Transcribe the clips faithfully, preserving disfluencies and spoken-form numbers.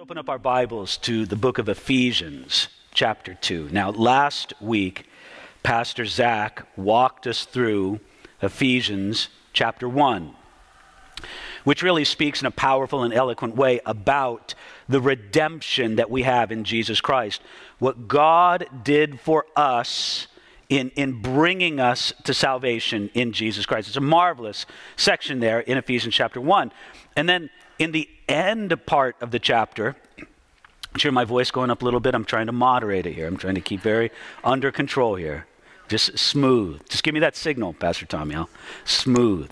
Open up our Bibles to the book of Ephesians, chapter two. Now, last week, Pastor Zach walked us through Ephesians chapter one, which really speaks in a powerful and eloquent way about the redemption that we have in Jesus Christ. What God did for us in, in bringing us to salvation in Jesus Christ. It's a marvelous section there in Ephesians chapter one. And then in the end part of the chapter, hear my voice going up a little bit. I'm trying to moderate it here. I'm trying to keep very under control here. Just smooth. Just give me that signal, Pastor Tommy. I'll smooth.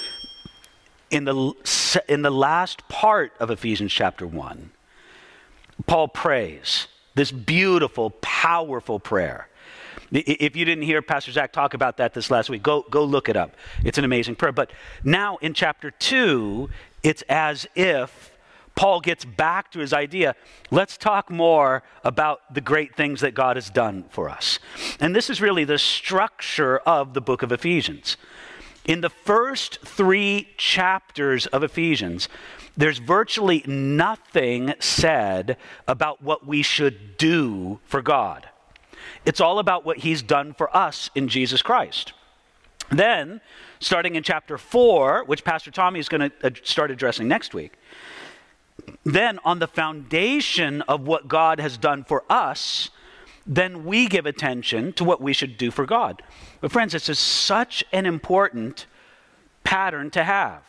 In the, in the last part of Ephesians chapter one, Paul prays this beautiful, powerful prayer. If you didn't hear Pastor Zach talk about that this last week, go, go look it up. It's an amazing prayer. But now in chapter two, it's as if Paul gets back to his idea. Let's talk more about the great things that God has done for us. And this is really the structure of the book of Ephesians. In the first three chapters of Ephesians, there's virtually nothing said about what we should do for God. It's all about what he's done for us in Jesus Christ. Then, starting in chapter four, which Pastor Tommy is going to start addressing next week, then on the foundation of what God has done for us, then we give attention to what we should do for God. But friends, this is such an important pattern to have.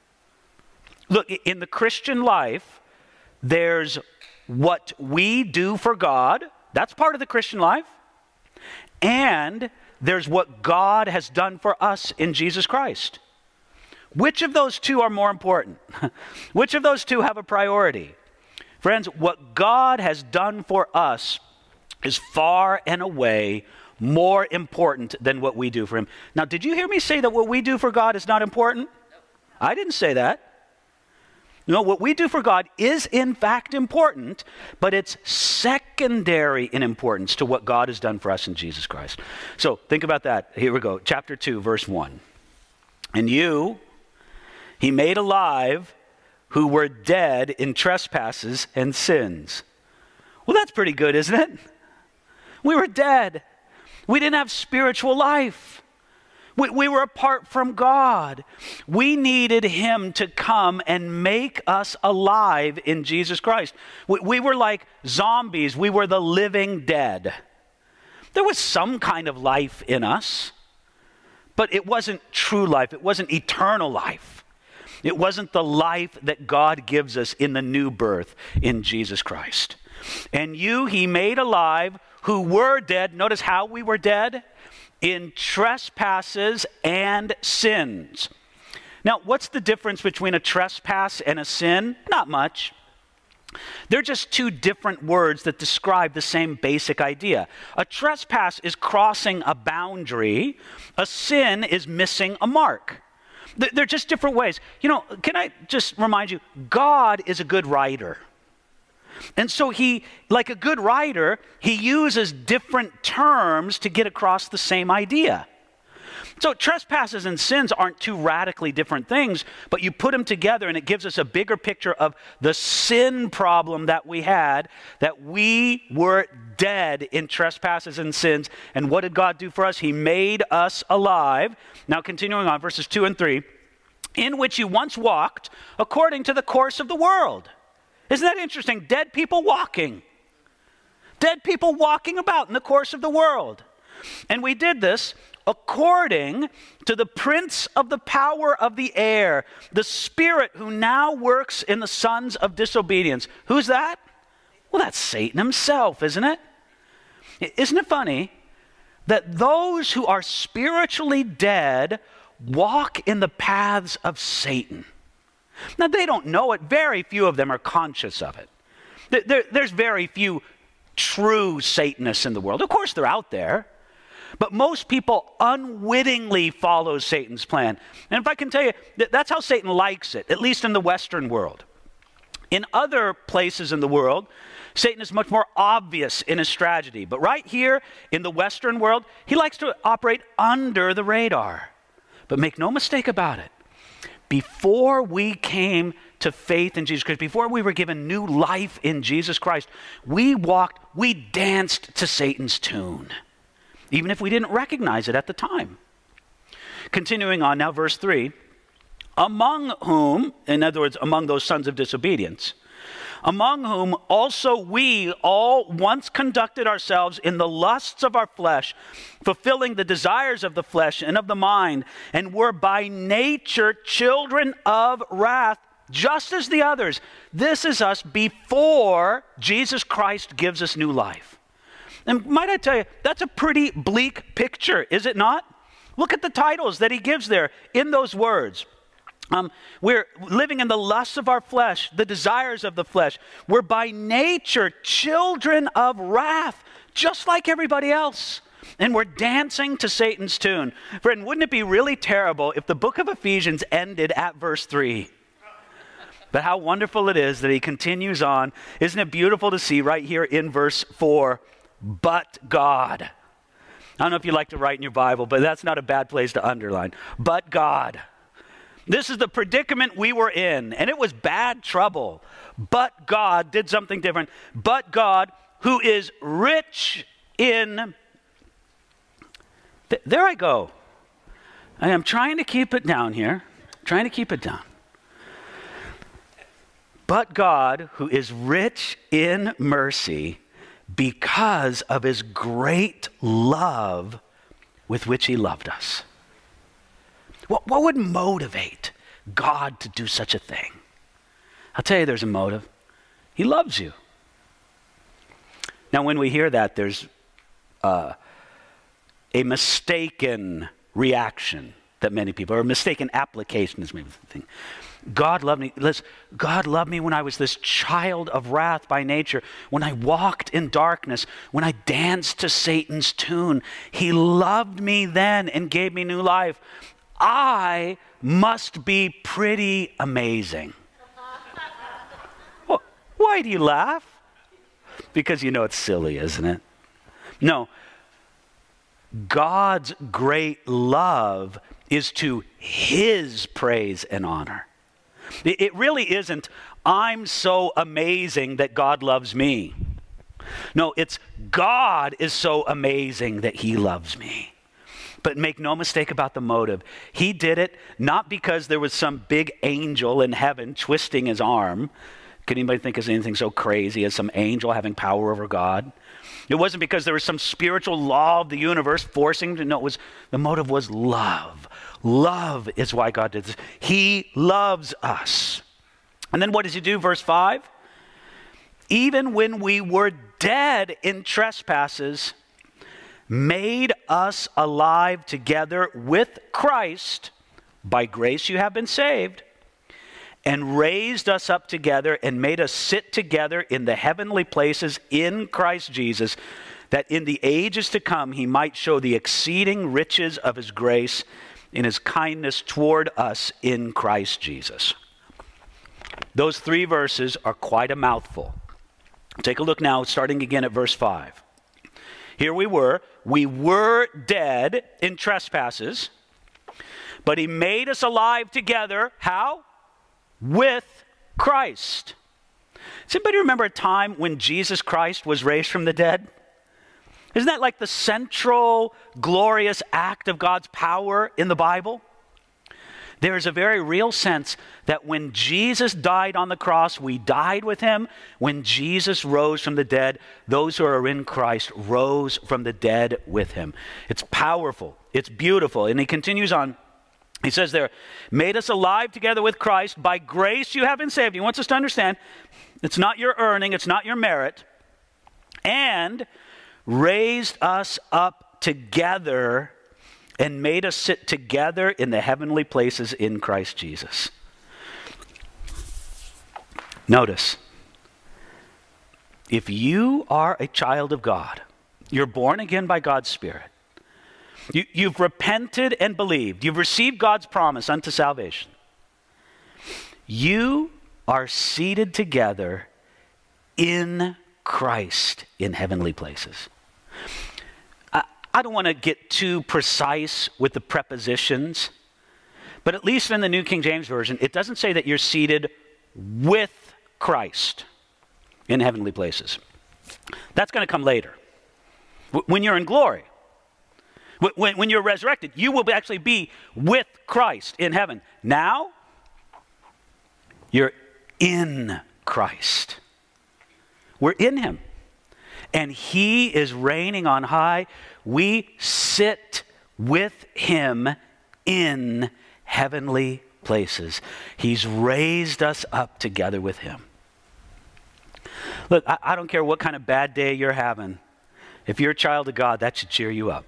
Look, in the Christian life, there's what we do for God. That's part of the Christian life. And there's what God has done for us in Jesus Christ. Which of those two are more important? Which of those two have a priority? Friends, what God has done for us is far and away more important than what we do for him. Now, did you hear me say that what we do for God is not important? I didn't say that. No, what we do for God is in fact important, but it's secondary in importance to what God has done for us in Jesus Christ. So think about that. Here we go. Chapter two, verse one. And you, he made alive who were dead in trespasses and sins. Well, that's pretty good, isn't it? We were dead. We didn't have spiritual life. We, we were apart from God. We needed him to come and make us alive in Jesus Christ. We, we were like zombies. We were the living dead. There was some kind of life in us, but it wasn't true life. It wasn't eternal life. It wasn't the life that God gives us in the new birth in Jesus Christ. And you he made alive who were dead. Notice how we were dead? In trespasses and sins. Now, what's the difference between a trespass and a sin? Not much. They're just two different words that describe the same basic idea. A trespass is crossing a boundary. A sin is missing a mark. They're just different ways. You know, can I just remind you, God is a good writer. And so he, like a good writer, he uses different terms to get across the same idea. So trespasses and sins aren't two radically different things, but you put them together and it gives us a bigger picture of the sin problem that we had, that we were dead in trespasses and sins. And what did God do for us? He made us alive. Now continuing on, verses two and three, in which you once walked according to the course of the world. Isn't that interesting? Dead people walking. Dead people walking about in the course of the world. And we did this according to the prince of the power of the air, the spirit who now works in the sons of disobedience. Who's that? Well, that's Satan himself, isn't it? Isn't it funny that those who are spiritually dead walk in the paths of Satan? Now, they don't know it. Very few of them are conscious of it. There, there's very few true Satanists in the world. Of course, they're out there. But most people unwittingly follow Satan's plan. And if I can tell you, that's how Satan likes it, at least in the Western world. In other places in the world, Satan is much more obvious in his strategy. But right here in the Western world, he likes to operate under the radar. But make no mistake about it. Before we came to faith in Jesus Christ, before we were given new life in Jesus Christ, we walked, we danced to Satan's tune, even if we didn't recognize it at the time. Continuing on now, verse three, among whom, in other words, among those sons of disobedience, among whom also we all once conducted ourselves in the lusts of our flesh, fulfilling the desires of the flesh and of the mind, and were by nature children of wrath, just as the others. This is us before Jesus Christ gives us new life. And might I tell you, that's a pretty bleak picture, is it not? Look at the titles that he gives there in those words. Um, we're living in the lusts of our flesh, the desires of the flesh. We're by nature children of wrath, just like everybody else. And we're dancing to Satan's tune. Friend, wouldn't it be really terrible if the book of Ephesians ended at verse three? But how wonderful it is that he continues on. Isn't it beautiful to see right here in verse four, but God. I don't know if you like to write in your Bible, but that's not a bad place to underline. But God. This is the predicament we were in, and it was bad trouble. But God did something different. But God, who is rich in... Th- there I go. I am trying to keep it down here. Trying to keep it down. But God, who is rich in mercy, because of his great love with which he loved us. What, what would motivate God to do such a thing? I'll tell you there's a motive. He loves you. Now when we hear that, there's uh, a mistaken reaction that many people, or a mistaken application is maybe the thing. God loved me. Listen, God loved me when I was this child of wrath by nature, when I walked in darkness, when I danced to Satan's tune. He loved me then and gave me new life. I must be pretty amazing. Well, why do you laugh? Because you know it's silly, isn't it? No. God's great love is to his praise and honor. It really isn't, I'm so amazing that God loves me. No, it's God is so amazing that he loves me. But make no mistake about the motive. He did it not because there was some big angel in heaven twisting his arm. Can anybody think of anything so crazy as some angel having power over God? It wasn't because there was some spiritual law of the universe forcing him to. No, it was, the motive was love. Love is why God did this. He loves us. And then what does he do? Verse five. Even when we were dead in trespasses, made us alive together with Christ. By grace you have been saved. And raised us up together and made us sit together in the heavenly places in Christ Jesus, that in the ages to come he might show the exceeding riches of his grace in his kindness toward us in Christ Jesus. Those three verses are quite a mouthful. Take a look now, starting again at verse five. Here we were, we were dead in trespasses, but he made us alive together. How? With Christ. Does anybody remember a time when Jesus Christ was raised from the dead? Isn't that like the central, glorious act of God's power in the Bible? There is a very real sense that when Jesus died on the cross, we died with him. When Jesus rose from the dead, those who are in Christ rose from the dead with him. It's powerful. It's beautiful. And he continues on. He says there, made us alive together with Christ. By grace you have been saved. He wants us to understand it's not your earning, it's not your merit. And raised us up together and made us sit together in the heavenly places in Christ Jesus. Notice, if you are a child of God, you're born again by God's Spirit, You, you've repented and believed. You've received God's promise unto salvation. You are seated together in Christ in heavenly places. I, I don't want to get too precise with the prepositions, but at least in the New King James Version, it doesn't say that you're seated with Christ in heavenly places. That's going to come later. When you're in glory, when, when you're resurrected, you will actually be with Christ in heaven. Now, you're in Christ. We're in him. And he is reigning on high. We sit with him in heavenly places. He's raised us up together with him. Look, I, I don't care what kind of bad day you're having. If you're a child of God, that should cheer you up.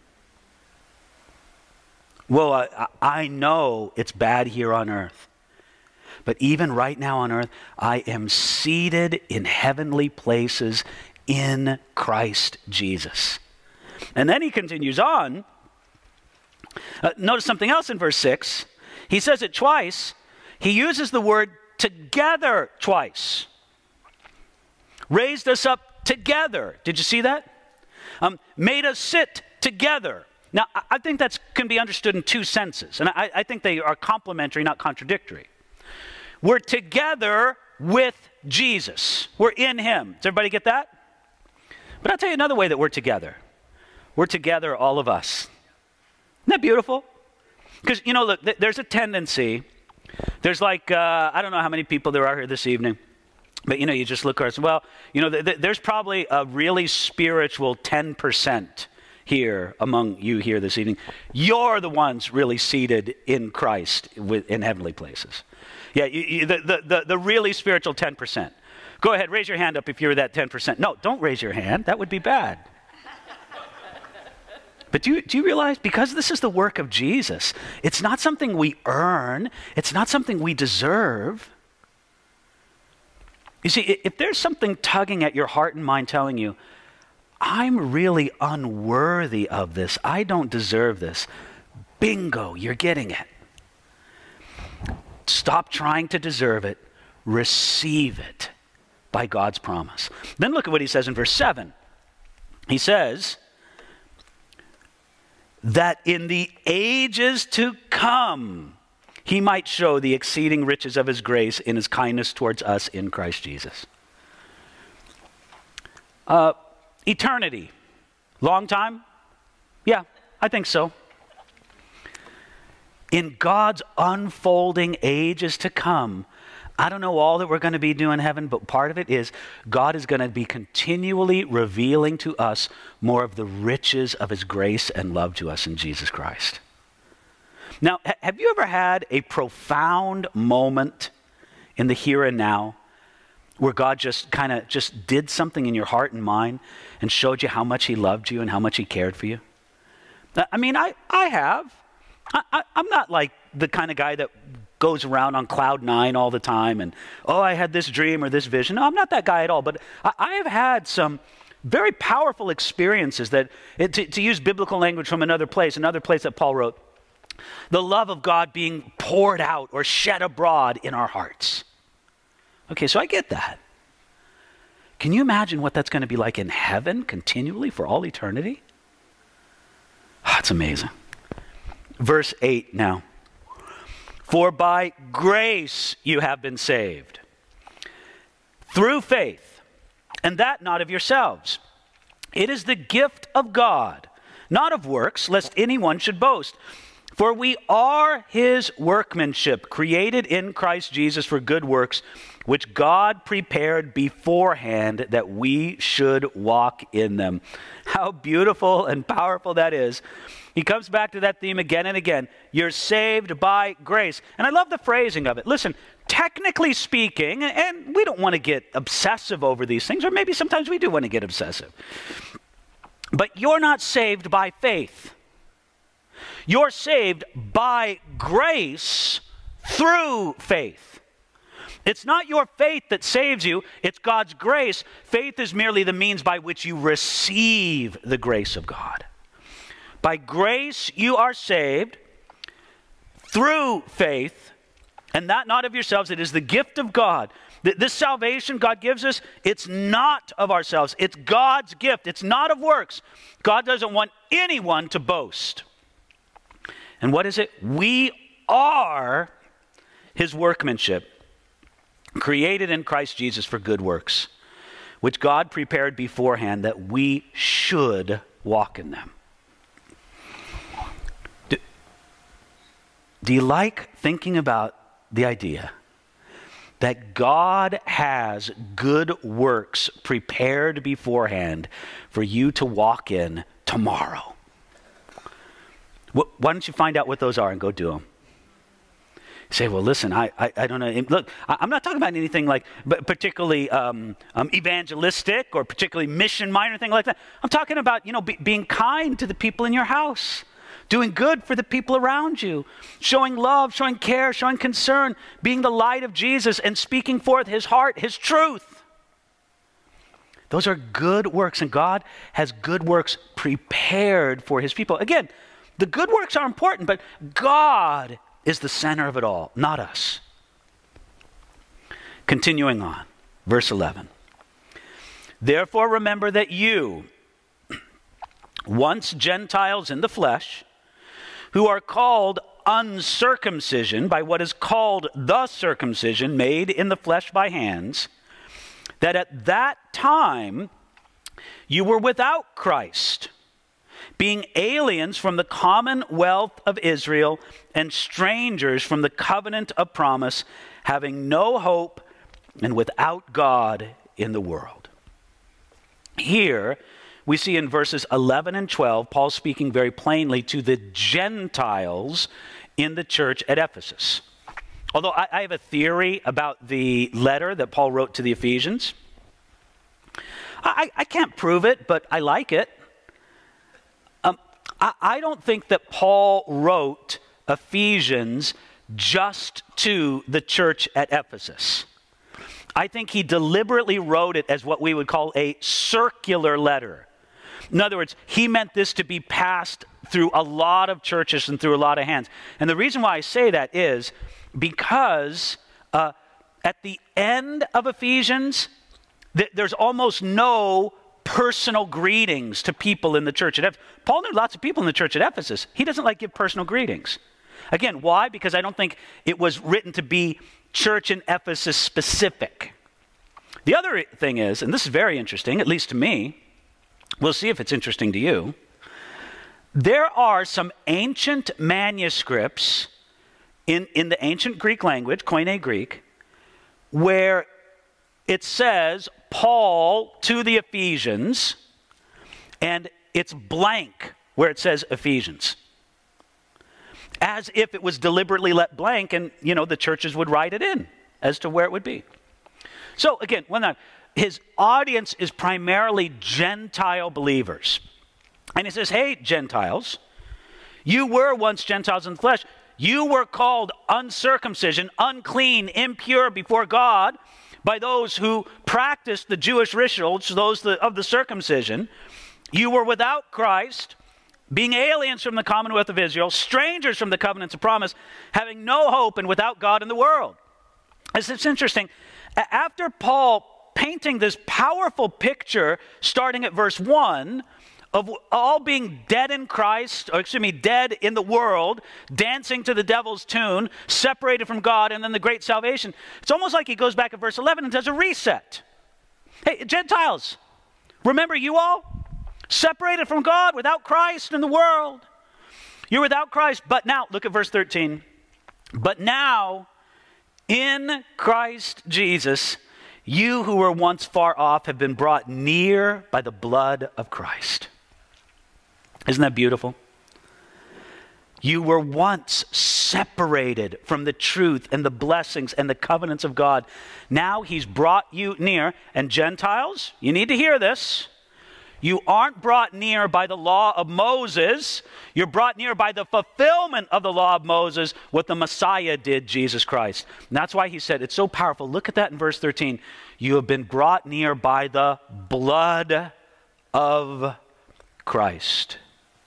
Well, I, I know it's bad here on earth. But even right now on earth, I am seated in heavenly places in Christ Jesus. And then he continues on. Uh, notice something else in verse six. He says it twice. He uses the word together twice. Raised us up together. Did you see that? Um, made us sit together. Now, I think that can be understood in two senses. And I, I think they are complementary, not contradictory. We're together with Jesus. We're in him. Does everybody get that? But I'll tell you another way that we're together. We're together, all of us. Isn't that beautiful? Because, you know, look, th- there's a tendency. There's like, uh, I don't know how many people there are here this evening. But, you know, you just look around. Well, you know, th- th- there's probably a really spiritual ten percent here among you here this evening. You're the ones really seated in Christ with, in heavenly places. Yeah, you, you, the, the, the, the really spiritual ten percent. Go ahead, raise your hand up if you're that ten percent. No, don't raise your hand. That would be bad. But do you, do you realize, because this is the work of Jesus, it's not something we earn. It's not something we deserve. You see, if there's something tugging at your heart and mind telling you, I'm really unworthy of this, I don't deserve this, bingo, you're getting it. Stop trying to deserve it. Receive it by God's promise. Then look at what he says in verse seven. He says that in the ages to come, he might show the exceeding riches of his grace in his kindness towards us in Christ Jesus. Uh, eternity. Long time? Yeah, I think so. In God's unfolding ages to come, I don't know all that we're going to be doing in heaven, but part of it is God is going to be continually revealing to us more of the riches of his grace and love to us in Jesus Christ. Now, ha- have you ever had a profound moment in the here and now where God just kind of just did something in your heart and mind and showed you how much he loved you and how much he cared for you? I mean, I, I have. I, I, I'm not like the kind of guy that goes around on cloud nine all the time and, oh, I had this dream or this vision. No, I'm not that guy at all. But I, I have had some very powerful experiences that, it, to, to use biblical language from another place, another place that Paul wrote, the love of God being poured out or shed abroad in our hearts. Okay, so I get that. Can you imagine what that's going to be like in heaven continually for all eternity? Oh, it's amazing. Verse eight now. For by grace you have been saved, through faith, and that not of yourselves. It is the gift of God, not of works, lest anyone should boast. For we are his workmanship, created in Christ Jesus for good works, which God prepared beforehand that we should walk in them. How beautiful and powerful that is. He comes back to that theme again and again. You're saved by grace. And I love the phrasing of it. Listen, technically speaking, and we don't want to get obsessive over these things, or maybe sometimes we do want to get obsessive. But you're not saved by faith. You're saved by grace through faith. It's not your faith that saves you, it's God's grace. Faith is merely the means by which you receive the grace of God. By grace you are saved through faith, and that not of yourselves, it is the gift of God. This salvation God gives us, it's not of ourselves, it's God's gift, it's not of works. God doesn't want anyone to boast. And what is it? We are his workmanship, created in Christ Jesus for good works, which God prepared beforehand that we should walk in them. Do, do you like thinking about the idea that God has good works prepared beforehand for you to walk in tomorrow? Why don't you find out what those are and go do them? You say, well, listen, I, I, I don't know. Look, I, I'm not talking about anything like particularly um, um, evangelistic or particularly mission-minded or anything like that. I'm talking about, you know, be, being kind to the people in your house, doing good for the people around you, showing love, showing care, showing concern, being the light of Jesus and speaking forth his heart, his truth. Those are good works, and God has good works prepared for his people. Again, the good works are important, but God is the center of it all, not us. Continuing on, verse eleven. Therefore remember that you, once Gentiles in the flesh, who are called uncircumcision by what is called the circumcision made in the flesh by hands, that at that time you were without Christ, being aliens from the commonwealth of Israel and strangers from the covenant of promise, having no hope and without God in the world. Here we see in verses eleven and twelve, Paul speaking very plainly to the Gentiles in the church at Ephesus. Although I, I have a theory about the letter that Paul wrote to the Ephesians. I, I can't prove it, but I like it. I don't think that Paul wrote Ephesians just to the church at Ephesus. I think he deliberately wrote it as what we would call a circular letter. In other words, he meant this to be passed through a lot of churches and through a lot of hands. And the reason why I say that is because uh, at the end of Ephesians, th- there's almost no personal greetings to people in the church at Ephesus. Paul knew lots of people in the church at Ephesus. He doesn't like give personal greetings. Again, why? Because I don't think it was written to be church in Ephesus specific. The other thing is, and this is very interesting, at least to me, we'll see if it's interesting to you, there are some ancient manuscripts in, in the ancient Greek language, Koine Greek, where it says Paul to the Ephesians, and it's blank where it says Ephesians. As if it was deliberately left blank, and, you know, the churches would write it in as to where it would be. So, again, when that, his audience is primarily Gentile believers. And he says, hey, Gentiles, you were once Gentiles in the flesh. You were called uncircumcision, unclean, impure before God, by those who practiced the Jewish rituals, those of the circumcision. You were without Christ, being aliens from the commonwealth of Israel, strangers from the covenants of promise, having no hope and without God in the world. It's, it's interesting. After Paul painting this powerful picture, starting at verse one, of all being dead in Christ, or excuse me, dead in the world, dancing to the devil's tune, separated from God, and then the great salvation. It's almost like he goes back at verse eleven and does a reset. Hey, Gentiles, remember you all? Separated from God, without Christ in the world. You're without Christ, but now, look at verse thirteen. But now, in Christ Jesus, you who were once far off have been brought near by the blood of Christ. Isn't that beautiful? You were once separated from the truth and the blessings and the covenants of God. Now he's brought you near. And Gentiles, you need to hear this. You aren't brought near by the law of Moses. You're brought near by the fulfillment of the law of Moses, what the Messiah did, Jesus Christ. And that's why he said, it's so powerful. Look at that in verse thirteen. You have been brought near by the blood of Christ.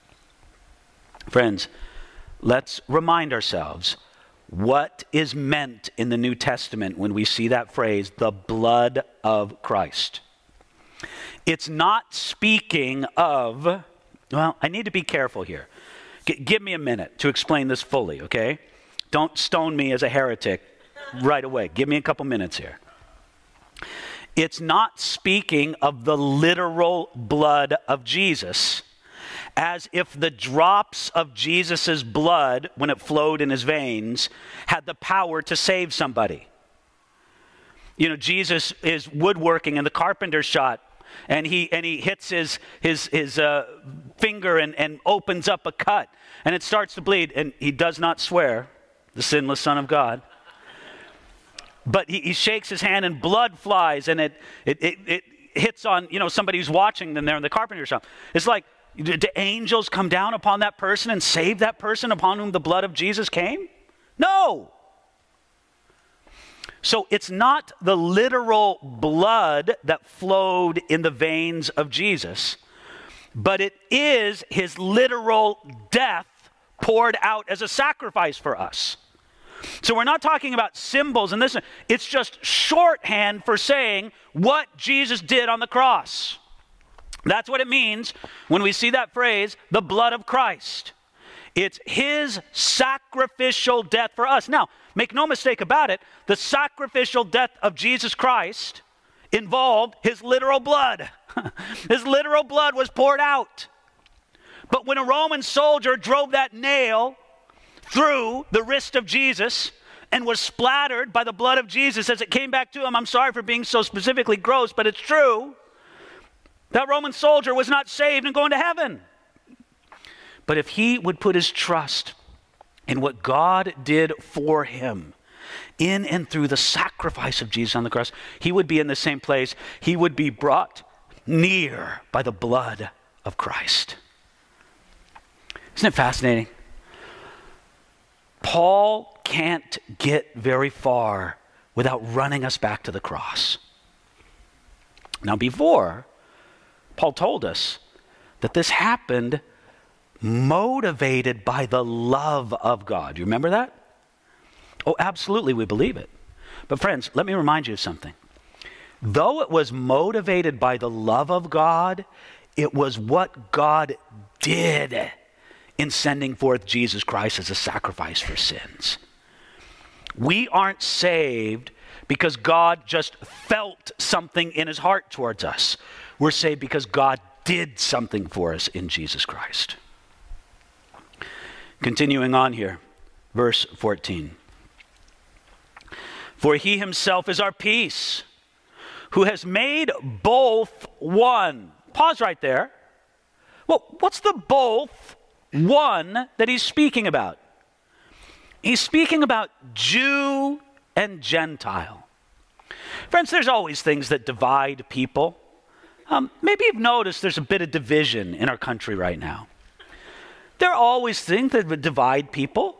Friends, let's remind ourselves what is meant in the New Testament when we see that phrase, the blood of Christ. It's not speaking of, well, I need to be careful here. G- give me a minute to explain this fully, okay? Don't stone me as a heretic right away. Give me a couple minutes here. It's not speaking of the literal blood of Jesus, as if the drops of Jesus' blood, when it flowed in his veins, had the power to save somebody. You know, Jesus is woodworking in the carpenter's shop, and he and he hits his his his uh, finger and, and opens up a cut, and it starts to bleed, and he does not swear, the sinless Son of God. But he, he shakes his hand and blood flies, and it, it, it, it hits on, you know, somebody who's watching them there in the carpenter shop. It's like, do, do angels come down upon that person and save that person upon whom the blood of Jesus came? No. So it's not the literal blood that flowed in the veins of Jesus, but it is his literal death poured out as a sacrifice for us. So we're not talking about symbols and this. It's just shorthand for saying what Jesus did on the cross. That's what it means when we see that phrase, the blood of Christ. It's his sacrificial death for us. Now, make no mistake about it, the sacrificial death of Jesus Christ involved his literal blood. His literal blood was poured out. But when a Roman soldier drove that nail through the wrist of Jesus and was splattered by the blood of Jesus as it came back to him, I'm sorry for being so specifically gross, but it's true, that Roman soldier was not saved and going to heaven. But if he would put his trust in what God did for him, in and through the sacrifice of Jesus on the cross, he would be in the same place. He would be brought near by the blood of Christ. Isn't it fascinating? Paul can't get very far without running us back to the cross. Now, before, Paul told us that this happened motivated by the love of God. You remember that? Oh, absolutely, we believe it. But friends, let me remind you of something. Though it was motivated by the love of God, it was what God did in sending forth Jesus Christ as a sacrifice for sins. We aren't saved because God just felt something in his heart towards us. We're saved because God did something for us in Jesus Christ. Continuing on here, verse fourteen. For he himself is our peace, who has made both one. Pause right there. Well, what's the both one that he's speaking about? He's speaking about Jew and Gentile. Friends, there's always things that divide people. Um, maybe you've noticed there's a bit of division in our country right now. There are always things that would divide people.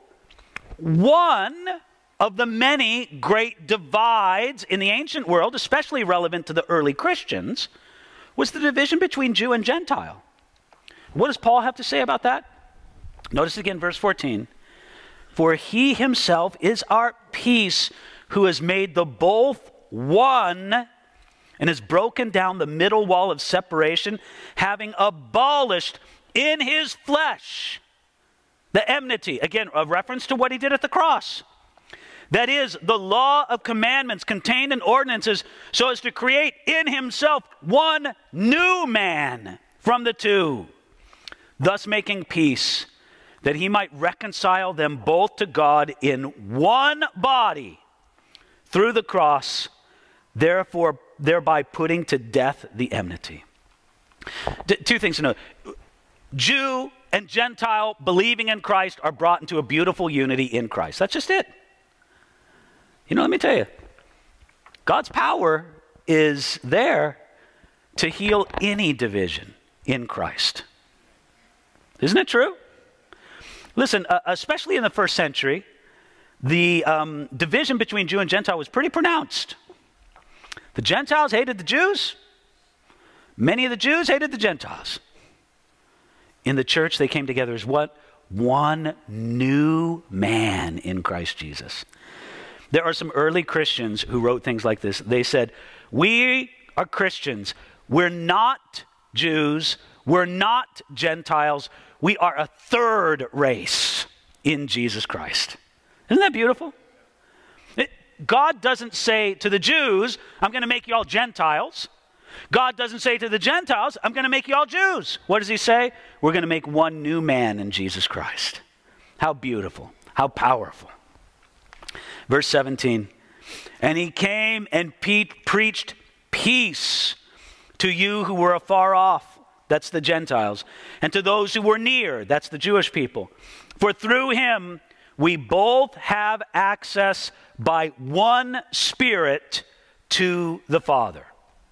One of the many great divides in the ancient world, especially relevant to the early Christians, was the division between Jew and Gentile. What does Paul have to say about that? Notice again, verse fourteen. For he himself is our peace, who has made the both one and has broken down the middle wall of separation, having abolished in his flesh the enmity. Again, a reference to what he did at the cross. That is, the law of commandments contained in ordinances, so as to create in himself one new man from the two, thus making peace, that he might reconcile them both to God in one body through the cross, therefore thereby putting to death the enmity. D- two things to note. Jew and Gentile believing in Christ are brought into a beautiful unity in Christ. That's just it. You know, let me tell you, God's power is there to heal any division in Christ. Isn't it true? Listen, uh, especially in the first century, the um, division between Jew and Gentile was pretty pronounced. The Gentiles hated the Jews. Many of the Jews hated the Gentiles. In the church, they came together as what? One new man in Christ Jesus. There are some early Christians who wrote things like this. They said, we are Christians. We're not Jews. We're not Gentiles. We are a third race in Jesus Christ. Isn't that beautiful? It, God doesn't say to the Jews, I'm going to make you all Gentiles. God doesn't say to the Gentiles, I'm going to make you all Jews. What does he say? We're going to make one new man in Jesus Christ. How beautiful, how powerful. Verse seventeen, and he came and pe- preached peace to you who were afar off, that's the Gentiles, and to those who were near, that's the Jewish people. For through him we both have access by one Spirit to the Father.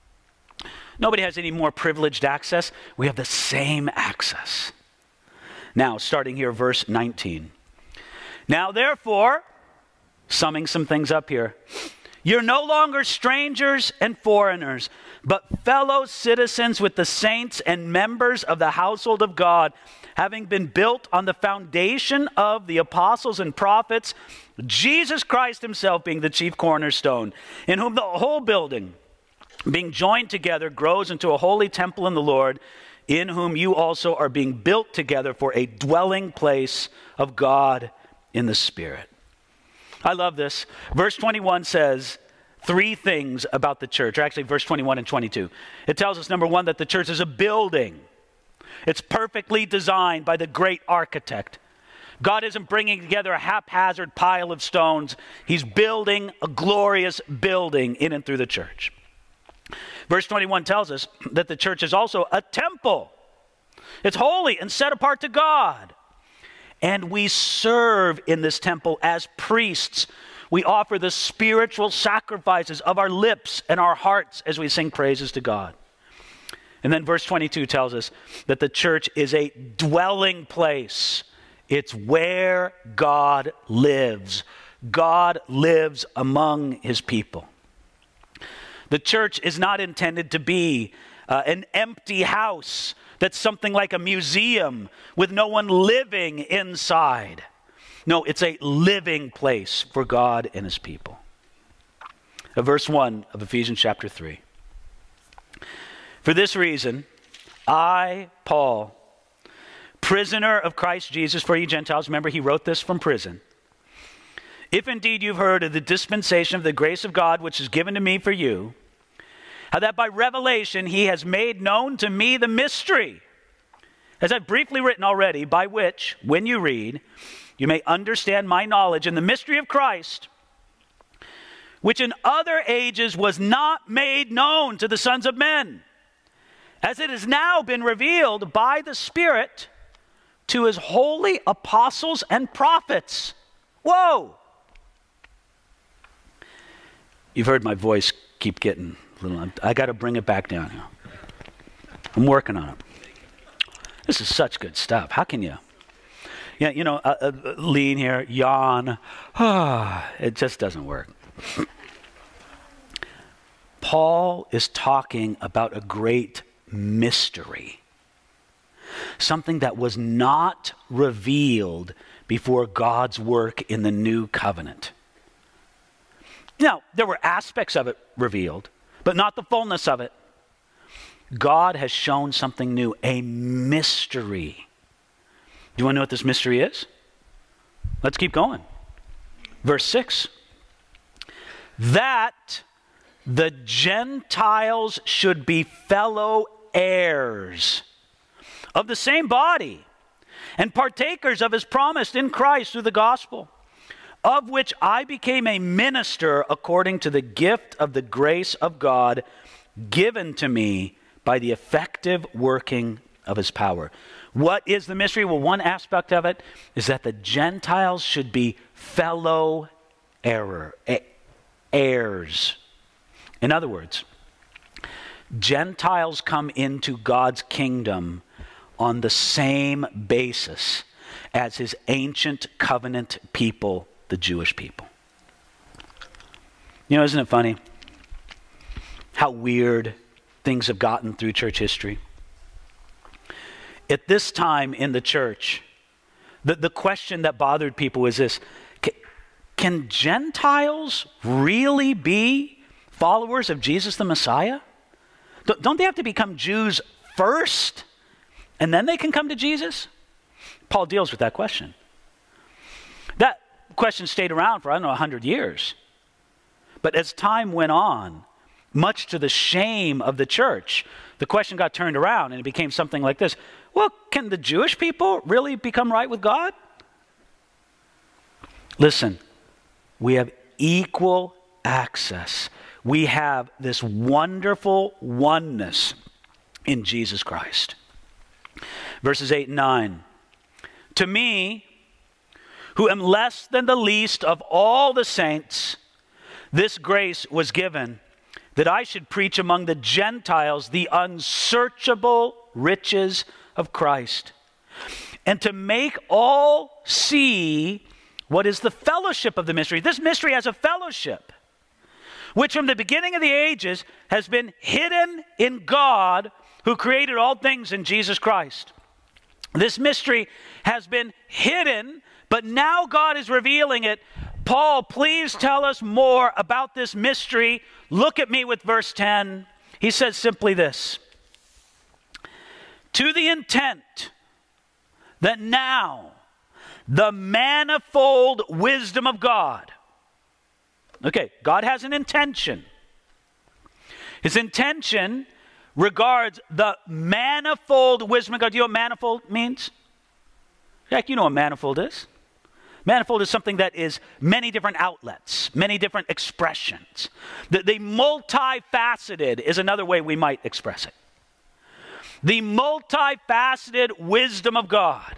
Nobody has any more privileged access. We have the same access. Now, starting here, verse nineteen. Now, therefore, summing some things up here, you're no longer strangers and foreigners, but fellow citizens with the saints and members of the household of God, having been built on the foundation of the apostles and prophets, Jesus Christ himself being the chief cornerstone, in whom the whole building, being joined together, grows into a holy temple in the Lord, in whom you also are being built together for a dwelling place of God in the Spirit. I love this. Verse twenty-one says three things about the church, or actually verse twenty-one and twenty-two. It tells us, number one, that the church is a building. It's perfectly designed by the great architect. God isn't bringing together a haphazard pile of stones. He's building a glorious building in and through the church. Verse twenty-one tells us that the church is also a temple. It's holy and set apart to God. And we serve in this temple as priests. We offer the spiritual sacrifices of our lips and our hearts as we sing praises to God. And then verse twenty-two tells us that the church is a dwelling place. It's where God lives. God lives among his people. The church is not intended to be uh, an empty house that's something like a museum with no one living inside. No, it's a living place for God and his people. Uh, verse one of Ephesians chapter three. For this reason, I, Paul, prisoner of Christ Jesus for you Gentiles, remember he wrote this from prison. If indeed you've heard of the dispensation of the grace of God which is given to me for you, how that by revelation he has made known to me the mystery, as I've briefly written already, by which, when you read, you may understand my knowledge in the mystery of Christ, which in other ages was not made known to the sons of men, as it has now been revealed by the Spirit to his holy apostles and prophets. Whoa! You've heard my voice keep getting a little, I got to bring it back down now. I'm working on it. This is such good stuff. How can you, yeah, you know, uh, uh, lean here, yawn. Ah, it just doesn't work. Paul is talking about a great mystery. Something that was not revealed before God's work in the new covenant. Now, there were aspects of it revealed, but not the fullness of it. God has shown something new, a mystery. Do you want to know what this mystery is? Let's keep going. Verse six. That the Gentiles should be fellow heirs of the same body and partakers of his promise in Christ through the gospel, of which I became a minister according to the gift of the grace of God given to me by the effective working of his power. What is the mystery? Well, one aspect of it is that the Gentiles should be fellow heir, heirs. In other words, Gentiles come into God's kingdom on the same basis as his ancient covenant people, the Jewish people. You know, isn't it funny how weird things have gotten through church history? At this time in the church, the, the question that bothered people was this: can, can Gentiles really be followers of Jesus the Messiah? Don't they have to become Jews first, and then they can come to Jesus? Paul deals with that question. That question stayed around for, I don't know, one hundred years. But as time went on, much to the shame of the church, the question got turned around and it became something like this. Well, can the Jewish people really become right with God? Listen, we have equal access. We have this wonderful oneness in Jesus Christ. Verses eight and nine. To me, who am less than the least of all the saints, this grace was given, that I should preach among the Gentiles the unsearchable riches of Christ, and to make all see what is the fellowship of the mystery. This mystery has a fellowship, which from the beginning of the ages has been hidden in God, who created all things in Jesus Christ. This mystery has been hidden, but now God is revealing it. Paul, please tell us more about this mystery. Look at me with verse ten. He says simply this: to the intent that now the manifold wisdom of God. Okay, God has an intention. His intention regards the manifold wisdom of God. Do you know what manifold means? Jack, you know what manifold is. Manifold is something that is many different outlets, many different expressions. The, the multifaceted is another way we might express it. The multifaceted wisdom of God.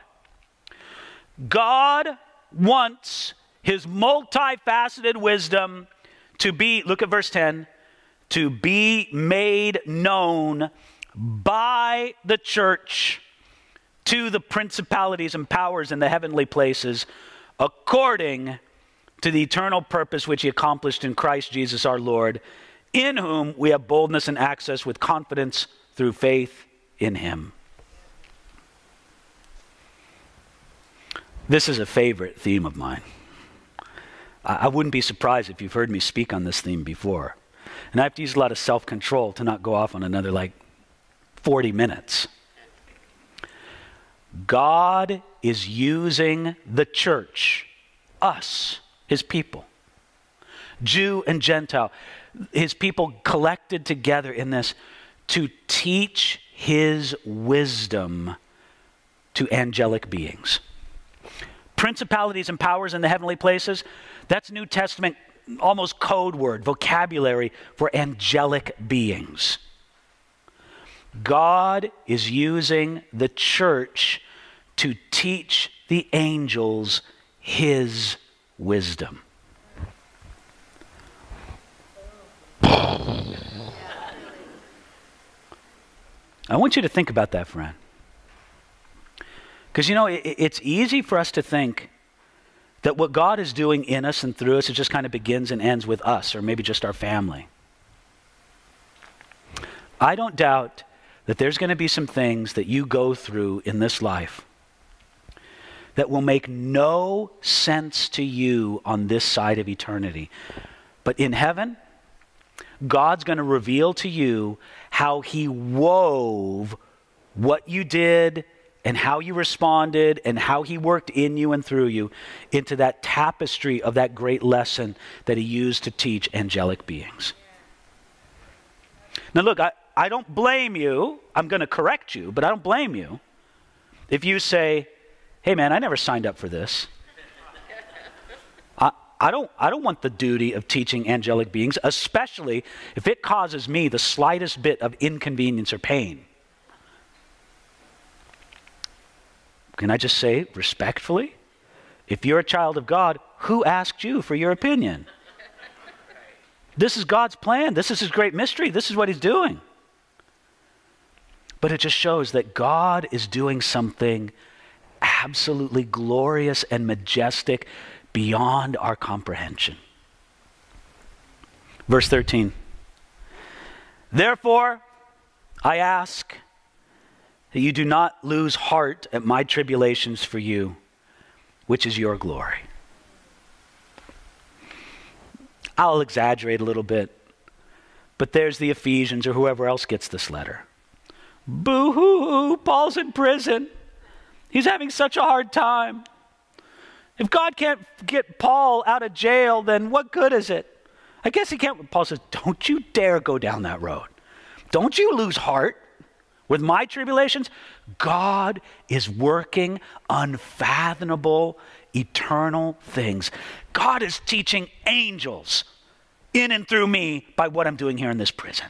God wants his multifaceted wisdom to be, look at verse ten, to be made known by the church to the principalities and powers in the heavenly places, according to the eternal purpose which he accomplished in Christ Jesus our Lord, in whom we have boldness and access with confidence through faith in him. This is a favorite theme of mine. I wouldn't be surprised if you've heard me speak on this theme before. And I have to use a lot of self-control to not go off on another like forty minutes. God is using the church, us, his people, Jew and Gentile, his people collected together in this to teach his wisdom to angelic beings. Principalities and powers in the heavenly places, that's New Testament almost code word, vocabulary for angelic beings. God is using the church to teach the angels his wisdom. I want you to think about that, friend. Because, you know, it, it's easy for us to think that what God is doing in us and through us, it just kind of begins and ends with us, or maybe just our family. I don't doubt that there's going to be some things that you go through in this life that will make no sense to you on this side of eternity. But in heaven, God's going to reveal to you how he wove what you did and how you responded and how he worked in you and through you into that tapestry of that great lesson that he used to teach angelic beings. Now look, I, I don't blame you. I'm going to correct you, but I don't blame you if you say, hey man, I never signed up for this. I, I don't, I don't want the duty of teaching angelic beings, especially if it causes me the slightest bit of inconvenience or pain. Can I just say respectfully, if you're a child of God, who asked you for your opinion? This is God's plan. This is his great mystery. This is what he's doing. But it just shows that God is doing something absolutely glorious and majestic beyond our comprehension. Verse thirteen. Therefore, I ask that you do not lose heart at my tribulations for you, which is your glory. I'll exaggerate a little bit, but there's the Ephesians or whoever else gets this letter. Boo-hoo, Paul's in prison. He's having such a hard time. If God can't get Paul out of jail, then what good is it? I guess he can't. Paul says, don't you dare go down that road. Don't you lose heart with my tribulations. God is working unfathomable, eternal things. God is teaching angels in and through me by what I'm doing here in this prison.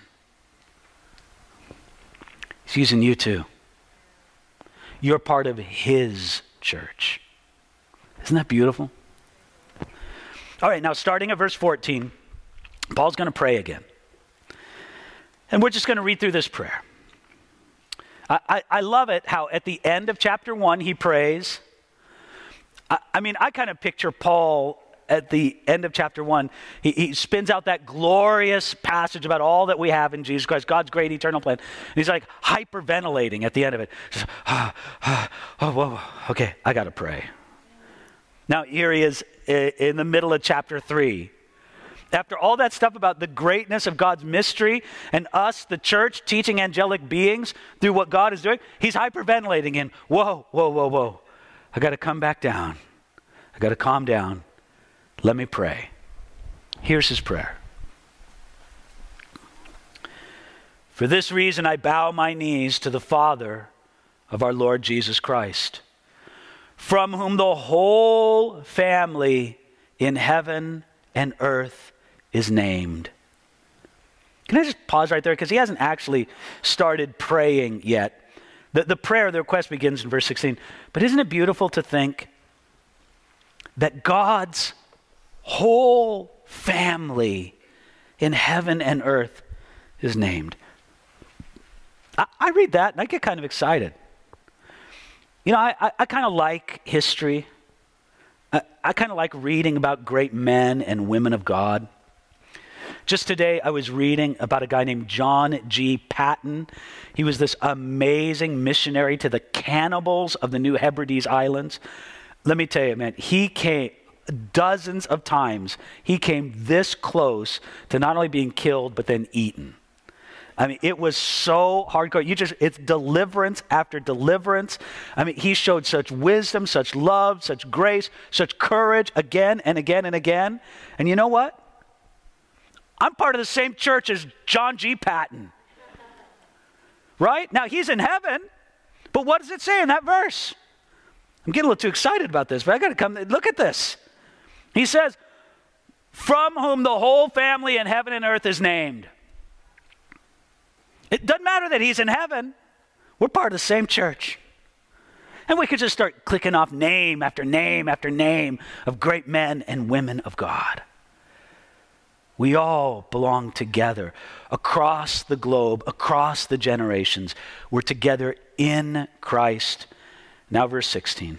He's using you too. You're part of his church. Isn't that beautiful? All right, now starting at verse fourteen, Paul's going to pray again. And we're just going to read through this prayer. I, I, I love it how at the end of chapter one, he prays. I, I mean, I kind of picture Paul at the end of chapter one. He, he spins out that glorious passage about all that we have in Jesus Christ, God's great eternal plan. And he's like hyperventilating at the end of it. Just, ah, ah, oh, whoa, whoa, okay, I got to pray. Now, here he is in the middle of chapter three. After all that stuff about the greatness of God's mystery and us, the church, teaching angelic beings through what God is doing, he's hyperventilating in, whoa, whoa, whoa, whoa. I got to come back down. I got to calm down. Let me pray. Here's his prayer. For this reason, I bow my knees to the Father of our Lord Jesus Christ, from whom the whole family in heaven and earth is named. Can I just pause right there? Because he hasn't actually started praying yet. The, the prayer, the request begins in verse sixteen. But isn't it beautiful to think that God's whole family in heaven and earth is named? I, I read that and I get kind of excited. You know, I, I, I kind of like history. I, I kind of like reading about great men and women of God. Just today, I was reading about a guy named John G. Paton. He was this amazing missionary to the cannibals of the New Hebrides Islands. Let me tell you, man, he came dozens of times. He came this close to not only being killed, but then eaten. I mean, it was so hardcore. You just, it's deliverance after deliverance. I mean, he showed such wisdom, such love, such grace, such courage again and again and again. And you know what? I'm part of the same church as John G. Paton. Right? Now, he's in heaven, but what does it say in that verse? I'm getting a little too excited about this, but I got to come, look at this. He says, from whom the whole family in heaven and earth is named. It doesn't matter that he's in heaven. We're part of the same church. And we could just start clicking off name after name after name of great men and women of God. We all belong together across the globe, across the generations. We're together in Christ. Now verse sixteen.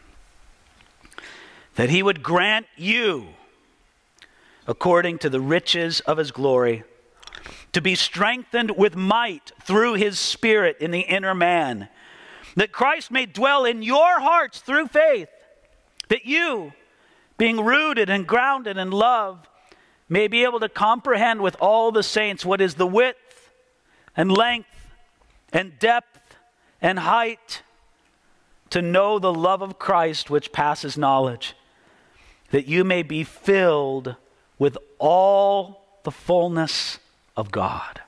That he would grant you, according to the riches of his glory, to be strengthened with might through his Spirit in the inner man, that Christ may dwell in your hearts through faith, that you, being rooted and grounded in love, may be able to comprehend with all the saints what is the width and length and depth and height, to know the love of Christ which passes knowledge, that you may be filled with all the fullness of God.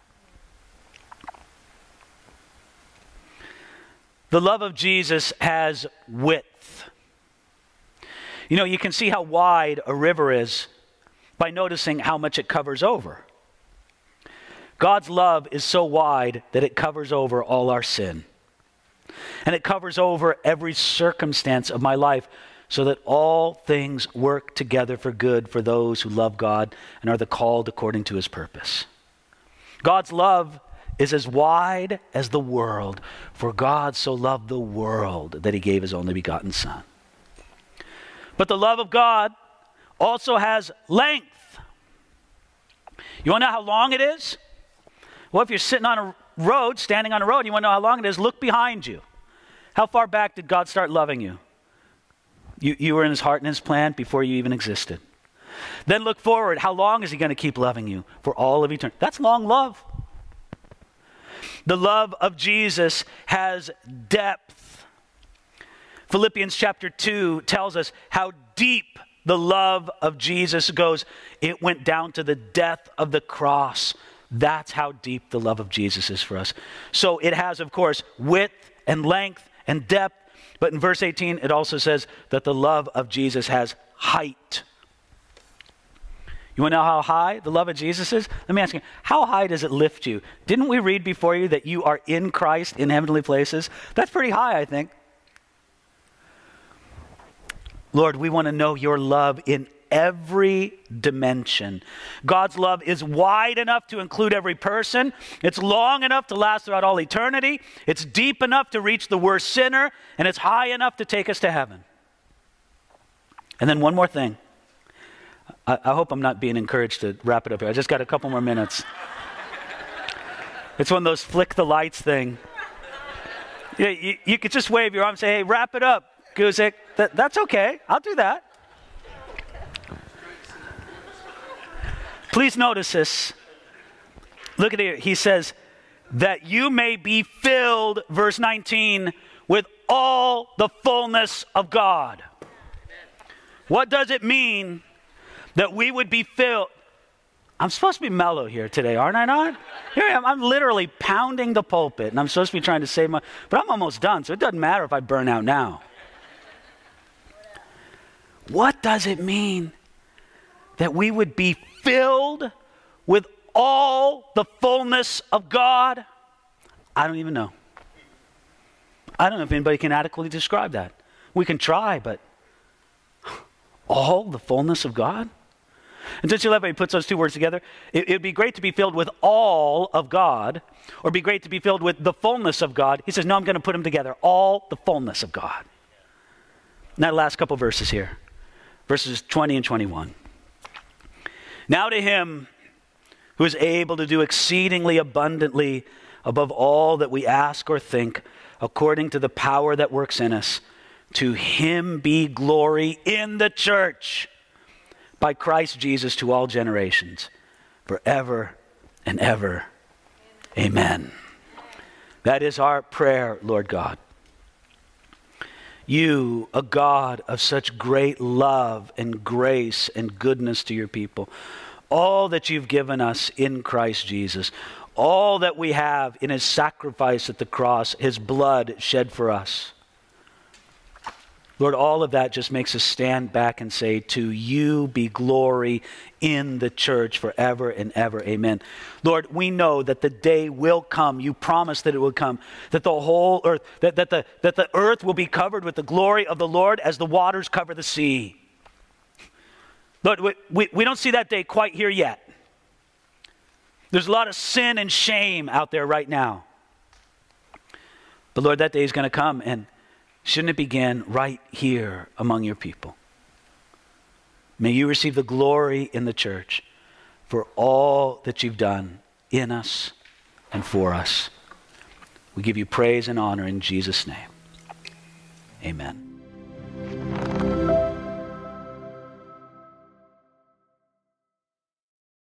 The love of Jesus has width. You know, you can see how wide a river is by noticing how much it covers over. God's love is so wide that it covers over all our sin. And it covers over every circumstance of my life, so that all things work together for good for those who love God and are the called according to his purpose. God's love is as wide as the world, for God so loved the world that he gave his only begotten Son. But the love of God also has length. You want to know how long it is? Well, if you're sitting on a road, standing on a road, and you want to know how long it is, look behind you. How far back did God start loving you? You, you were in his heart and his plan before you even existed. Then look forward. How long is he going to keep loving you? For all of eternity. That's long love. The love of Jesus has depth. Philippians chapter two tells us how deep the love of Jesus goes. It went down to the death of the cross. That's how deep the love of Jesus is for us. So it has, of course, width and length and depth. But in verse eighteen, it also says that the love of Jesus has height. You want to know how high the love of Jesus is? Let me ask you, how high does it lift you? Didn't we read before you that you are in Christ in heavenly places? That's pretty high, I think. Lord, we want to know your love in every dimension. God's love is wide enough to include every person. It's long enough to last throughout all eternity. It's deep enough to reach the worst sinner. And it's high enough to take us to heaven. And then one more thing. I, I hope I'm not being encouraged to wrap it up here. I just got a couple more minutes. It's one of those flick the lights thing. You, you, you could just wave your arm and say, hey, wrap it up, Guzik. That, that's okay. I'll do that. Please notice this. Look at it. He says, that you may be filled, verse nineteen, with all the fullness of God. What does it mean that we would be filled? I'm supposed to be mellow here today, aren't I not? Here I am. I'm literally pounding the pulpit, and I'm supposed to be trying to save my, but I'm almost done, so it doesn't matter if I burn out now. What does it mean that we would be filled with all the fullness of God? I don't even know. I don't know if anybody can adequately describe that. We can try, but all the fullness of God? And don't you love how he puts those two words together? It would be great to be filled with all of God, or it'd be great to be filled with the fullness of God. He says, no, I'm going to put them together. All the fullness of God. Now, last couple verses here. Verses twenty and twenty-one. Now to him who is able to do exceedingly abundantly above all that we ask or think, according to the power that works in us, to him be glory in the church by Christ Jesus to all generations, forever and ever. Amen. That is our prayer, Lord God. You, a God of such great love and grace and goodness to your people, all that you've given us in Christ Jesus, all that we have in his sacrifice at the cross, his blood shed for us. Lord, all of that just makes us stand back and say, to you be glory in the church forever and ever. Amen. Lord, we know that the day will come. You promised that it would come, that the whole earth, that, that, the, that the earth will be covered with the glory of the Lord as the waters cover the sea. Lord, we, we, we don't see that day quite here yet. There's a lot of sin and shame out there right now. But Lord, that day is going to come, and shouldn't it begin right here among your people? May you receive the glory in the church for all that you've done in us and for us. We give you praise and honor in Jesus' name. Amen.